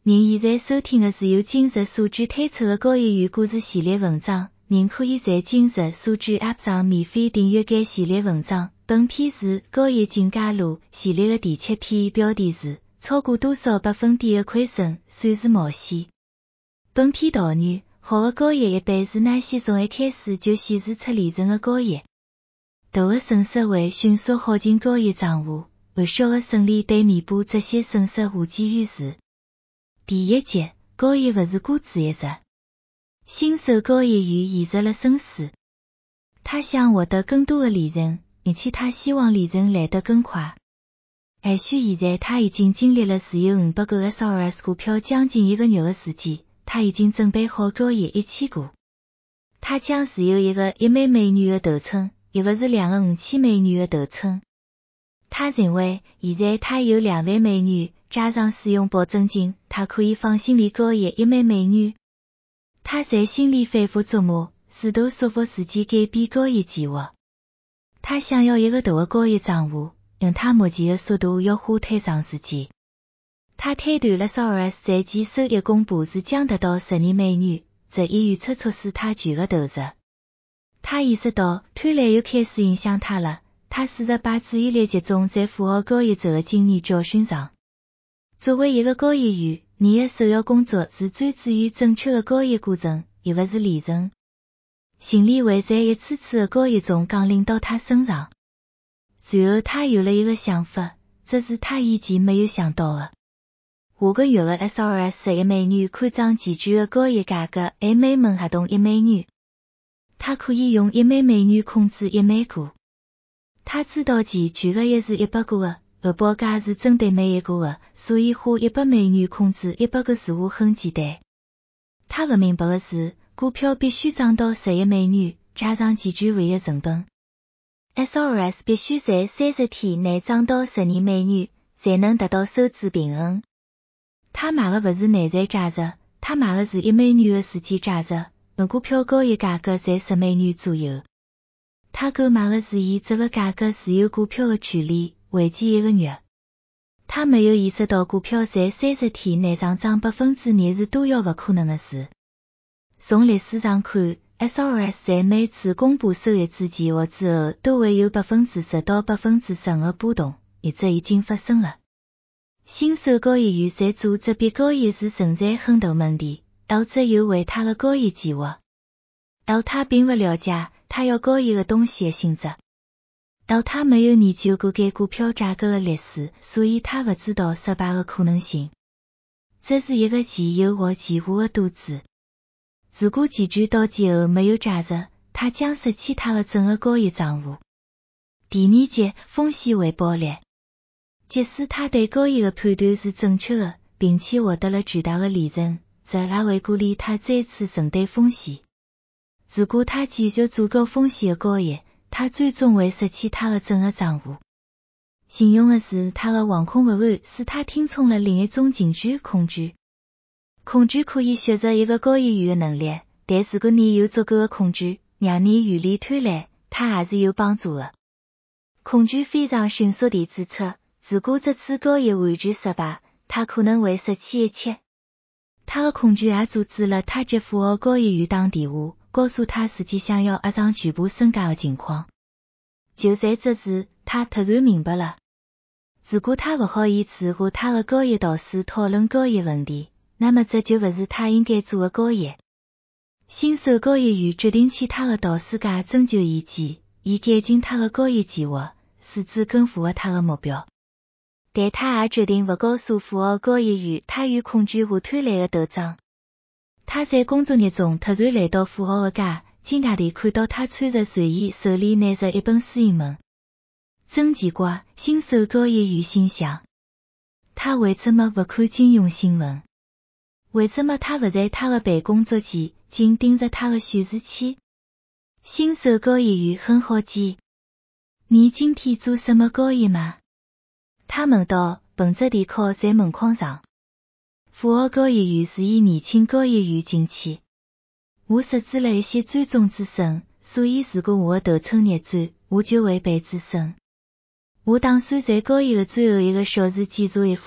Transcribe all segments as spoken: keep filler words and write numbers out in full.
您现在收听的是由今日所知推出的高一语故事系列文章，您可以在今日所知 App 上免费订阅该系列文章。本篇是高一进阶路系列的第七篇，标题是超过多少百分点的亏损算是冒险。本篇导语：好的高一一般是那些从一开始就显示出利润的高一。大的损失会迅速耗尽高一账户，而小的胜利对弥补这些损失无济于事。第一节，高一不是孤注一掷。新手高一员陷入了深思，他想获得更多的利润，而且他希望利润来得更快。也许现在他已经经历了持有五百个 S R S 股票将近一个月的时间，他已经准备好高一一千股。他将持有一个一万美元的头寸，一个是两个五千美元的头寸。他认为现在他有两万美元，加上使用保证金，他可以放心地高一一万美元。他在心里反复琢磨，试图说服自己改变高一计划。他想要一个大的高一账户，用他目前的速度要花太长时间。他推断了 S R S 在其收益公布时将达到十二美元，这一预测促使他全额投入。他意识到贪婪又开始影响他了，他试着把注意力集中在富豪高一之后的经验教训上。作为一个高一员，你的首要工作是专注于正确的高一过程，而不是利润。心理会在一次次的高一中降临到他身上。随后他有了一个想法，这是他以前没有想到的。下个月的 S R S 十一美元看涨期权的高一价格还每门合同一美元。他可以用一万美元控制一万股。他知道期权的一是一百股的，而报价是针对每一股的，所以花一百美元控制一百个事物很简单。他不明白的是，股票必须涨到十一美元，加上期权费的成本。S R S 必须在三十天内涨到十二美元，才能达到收支平衡。他买的不是内在价值，他买的是一美元的时间价值，而股票高一价格在十美元左右。他购买的是以这个价格持有股票的权利，为期一个月。他没有意识到股票在三十天内上涨百分之二是多要不可能的事。从历史上看， S R S 在每次公布收益之前或之后都会有百分之十到百分之十五的波动，而这已经发生了。新手高一员在做这笔高一时存在很大问题，而这有违他的高一计划。而他并不了解他要高一的东西的性质。而他没有研究过该股票价格的历史，所以他不知道失败的可能性。这是一个既有或极化的赌注。如果期权到期后没有价值，他将失去他的整个高一账户。第二节，风险回报率。即使他对高一的判断是正确的，并且获得了巨大的利润，这也会鼓励他再次承担风险。如果他继续做高风险的高一，他最终会失去他的整个账户。幸运的是，他的惶恐不安使他听从了另一种情绪，恐惧。恐惧可以削弱一个高一员的能力，但如果你有足够的恐惧，让你远离贪婪，它还是有帮助的。恐惧非常迅速地指出，如果这次高一完全失败，他可能会失去一切。他的恐惧也阻止了他接富豪高一员打电话，告诉他自己想要压上全部身家的情况。就在这时，他突然明白了，如果他不好意思和他的高一导师讨论高一问题，那么这就不是他应该做的高一。新手高一员决定去他的导师家征求意见，以改进他的高一计划，使之更符合他的目标。但他也决定不告诉富豪高一员他与恐惧和贪婪的斗争。他在工作日中突然来到富豪的家，惊讶地看到他穿着睡衣，手里拿着一本书英文。真奇怪，新手高一员心想，他为什么不看金融新闻？为什么他不在他的办公桌前紧盯着他的显示器？新手高一员很好奇，你今天做什么高一吗？他问道，捧着电铐在门框上。富豪高一员是以年轻高一员进去。我设置了一些追踪止损，所以如果我的头寸逆转，我就会被止损。我打算在高一的最后一个小时检查一下，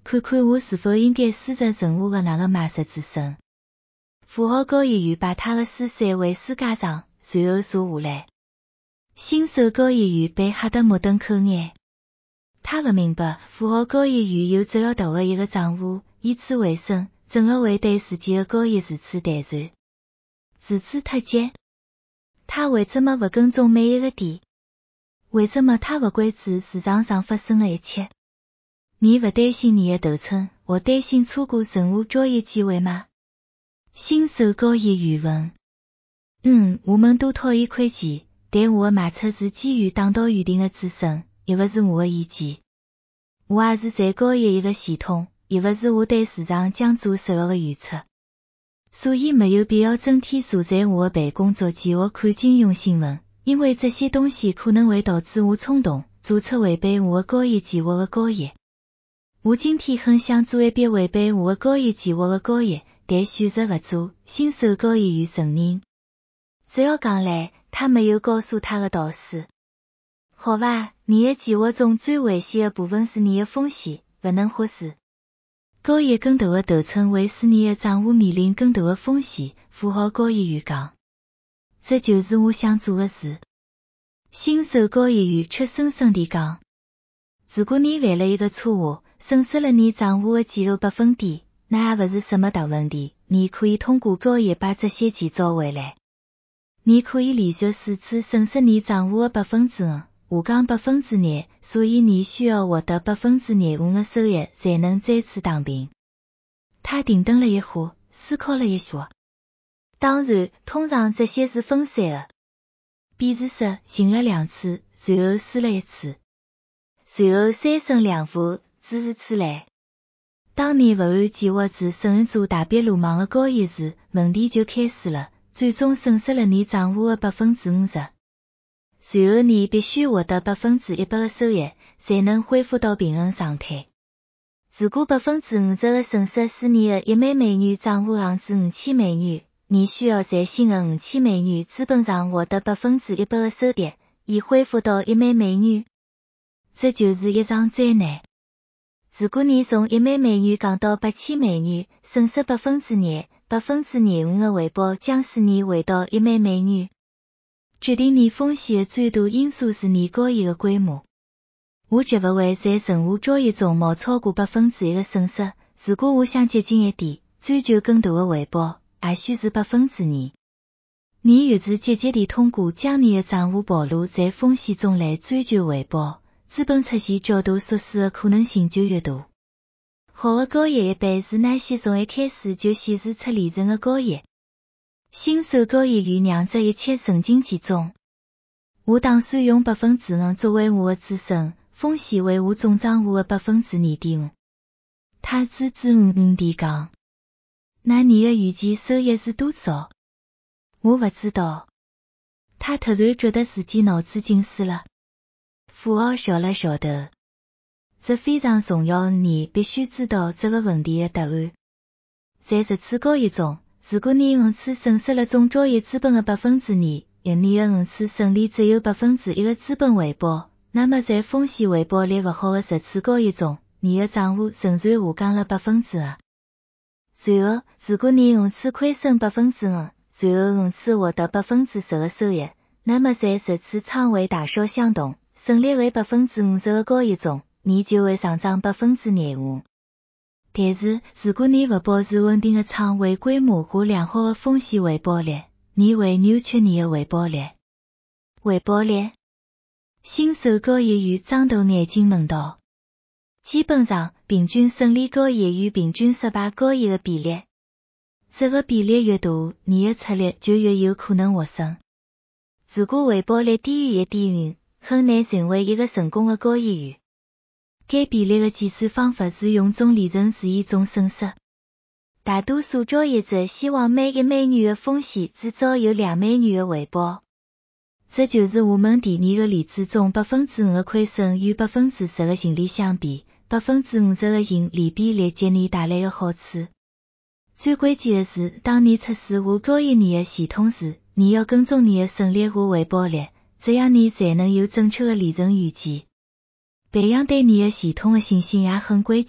看看我是否应该输入任何的那个码式字声。符号高一语把他的思绪为书架上，随后坐下来。新手高一语被吓得目瞪口呆。他不明白符号高一语有这样大的一个账户，以此为生，怎么会对自己的高一如此淡然，如此脱节？他为什么不跟踪每一个点？为什么他不关注市场上发生的一切？你不担心你的头寸，或担心错过任何交易机会吗？新手高一语问。嗯，我们都讨厌亏钱，但我的卖出是基于打到预定的止损，亦不是我的意见。我也是在高一一个系统，亦不是我对市场将做所有的预测。所以没有必要整天坐在我的办公桌前或看金融新闻，因为这些东西可能会导致我冲动，做出违背我的交易计划的交易。我今天很想做一笔违背我的交易计划的交易，但选择不做。新手交易员承认。这样讲来，他没有告诉他的导师。好吧，你的计划中最危险的部分是你的风险，不能忽视。交易更大的头寸会使你的账户面临更大的风险，符号交易员讲。这就是我想做的事。新手交易员却深深地讲。如果你犯了一个错误，损失了你账户的几个百分点，那也不是什么大问题，你可以通过交易把这些钱找回来。你可以连续四次损失你账户的百分之五，我讲百分之二，所以你需要获得百分之二五的收益才能再次打平。他停顿了一会，思考了一下。当然，通常这些是分散的。比如说，赢了两次，随后输了一次，随后三胜两负，诸如此类。当你不按计划做甚至做大笔鲁莽的交易时，问题就开始了，最终损失了你账户的百分之五十。随后你必须获得百分之一百的收益，才能恢复到平衡状态。如果百分之五十的损失使你的一枚美元账户降至五千美元，你需要在新的五千美元资本上获得百分之一百的收益，以恢复到一枚美元。这就是一场灾难。如果你从一枚美元降到八千美元，损失百分之二，百分之二五的回报将使你回到一枚美元。决定你风险的最大因素是你交易的规模。我绝不会在任何交易中冒超过百分之一的损失。如果我想接近一点，追求更大的回报，也许是百分之二。你越是积极地通过将你的账户暴露在风险中来追求回报，资本出现较大缩水的可能性就越大。好的交易一般是那些从一开始就显示出利润的交易。新手交易员让这一切沉浸其中。我打算用百分之五作为我的止损，风险为我总账户的百分之二点五。他支支吾吾地讲。那你的预计收益是多少？我不知道。他突然觉得自己脑子进水了。富豪笑了笑头。这非常重要，你必须知道这个问题的答案。在这次交易中，如果你五次损失了总交易资本的百分之二，而你的五次胜利只有百分之一的资本回报，那么在风险回报率不好的十次交易中，你的账户仍然下降了百分之二。随后，如果你五次亏损百分之五，随后五次获得百分之十的收益，那么在十次仓位大小相同、胜率为百分之五十的交易中，你就会上涨百分之廿五。但是，如果你不保持稳定的仓位规模和良好的风险回报率，你会扭曲你的回报率。回报率？新手交易员张大眼睛问道。基本上，平均胜利交易与平均失败交易的比例。这个比例越大，你的策略就越有可能获胜。如果回报率低于 一点五，很难成为一个成功的交易员。该比例的计算方法是用总利润除以总损失。大多数交易者希望每一美元的风险至少有两美元的回报。这就是我们第二个例子中百分之五的亏损与百分之十的盈利相比，百分之五十的盈利比例给你带来的好处。最关键的是，当你测试或交易你的系统时，你要跟踪你的胜率和回报率，这样你才能有正确的利润预计。培养对你的系统的信心也很关键。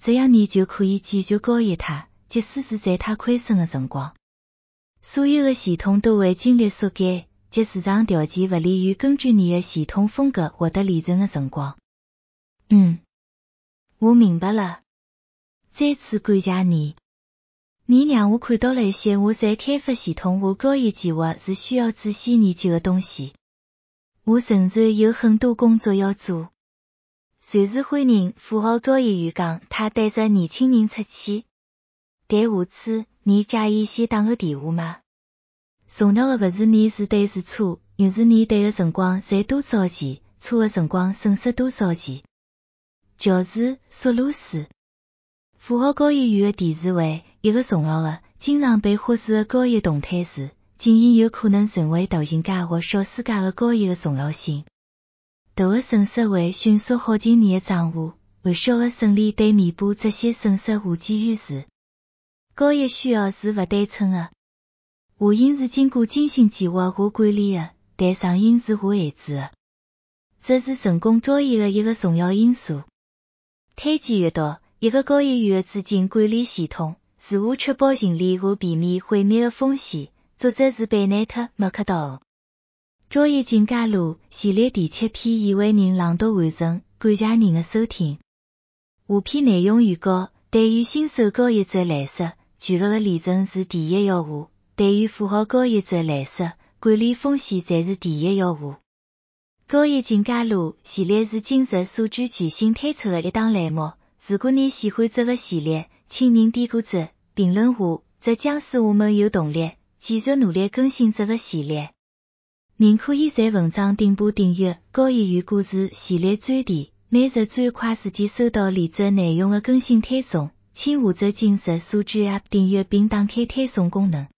这样你就可以继续交易它，即使是在它亏损的辰光。所有的系统都会经历缩减，即市场条件不利于根据你的系统风格获得利润的辰光。嗯，我明白了。再次感谢你。你让我看到了一些我在开发系统和交易计划是需要仔细研究的东西。我仍然有很多工作要做。随时欢迎富豪交易员讲他带着年轻人出去。但下次你介意先打个电话吗？重要的不是你是对是错，而是你对的辰光赚多少钱，错的辰光损失多少钱。乔治·索罗斯。富豪交易员的电视会，一个重要的、经常被忽视的交易动态是，经营有可能成为大型家或小世界的交易的重要性。大的损失会迅速耗尽你的账户，而小的胜利对弥补这些损失无济于事。交易需要是不对称的。下赢是经过精心计划和管理的，但上赢是下限制的。这是成功交易的一个重要因素。推荐阅读一个交易员的资金管理系统，如何确保盈利和避免毁灭的风险。作者是贝内特·麦克道。交易进阶路系列第七篇已为您朗读完成，感谢您的收听。下篇内容预告：对于新手交易者来说，巨额的利润是第一要务；对于富豪交易者来说，管理风险才是第一要务。交易进阶路系列是今日数据全新推出的一档栏目。如果你喜欢这个系列，请您点个赞、评论下，这将使我们有动力继续努力更新这个系列。您可以在文章顶部订阅交易员故事系列专题，每日最快时间收到连载内容的更新推送。请下载今日数据 App 订阅并打开推送功能。